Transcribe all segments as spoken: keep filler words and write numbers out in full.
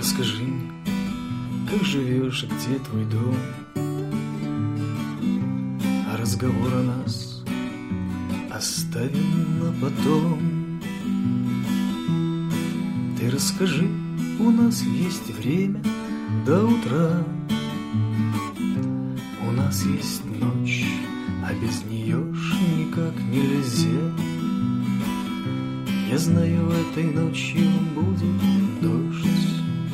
расскажи мне, как живешь и где твой дом? А разговор о нас оставим на потом. Ты расскажи, у нас есть время до утра. У нас есть ночь, а без нее ж никак нельзя. Я знаю, этой ночью будет дождь.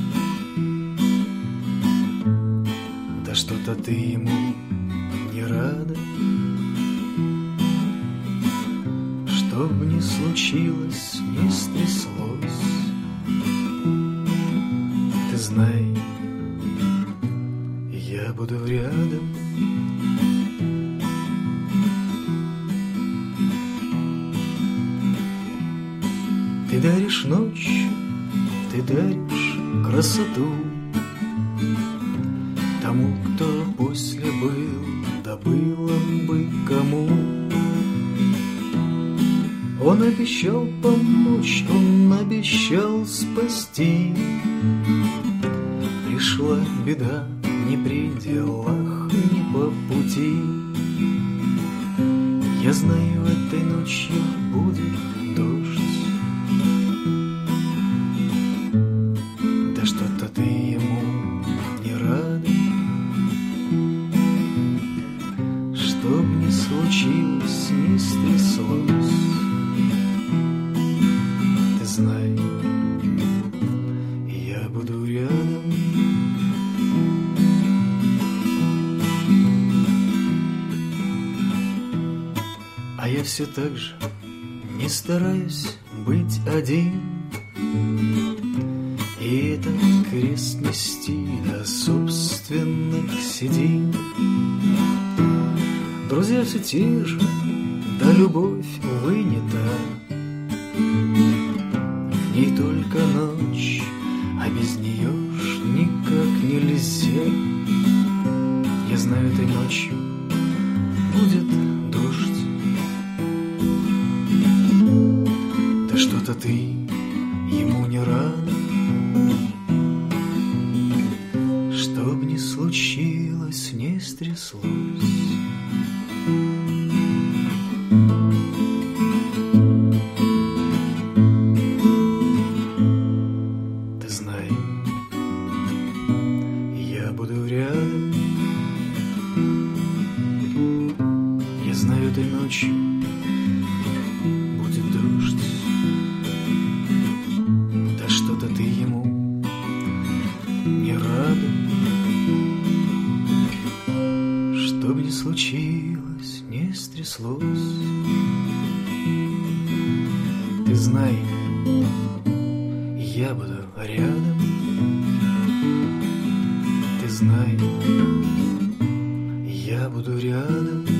Да что-то ты ему не рада. Чтоб не случилось, не стряслось. Ты знай, я буду рядом. Ты даришь ночь, ты даришь красоту тому, кто после был, да было бы кому. Он обещал помочь, он обещал спасти. Пришла беда, ни при делах, ни по пути. Я знаю, этой ночью будет дождь. Да что-то ты ему не рада. Чтоб не случилось, не стряслось. Ты знай, я буду рядом. А я все так же не стараюсь быть один и этот крест нести до собственных седин. Друзья все те же, да любовь, увы, не та. В ней только ночь, а без нее ж никак нельзя. Я знаю, этой ночью будет дождь. Да что-то ты ему не рада. Чтоб не случилось, не стряслось. Ты знай, я буду рядом. Я знаю, этой ночью будет дождь. Да что-то ты ему не рада. Чтоб не случилось, не стряслось. Ты знай, я буду рядом. Ты знай, я буду рядом.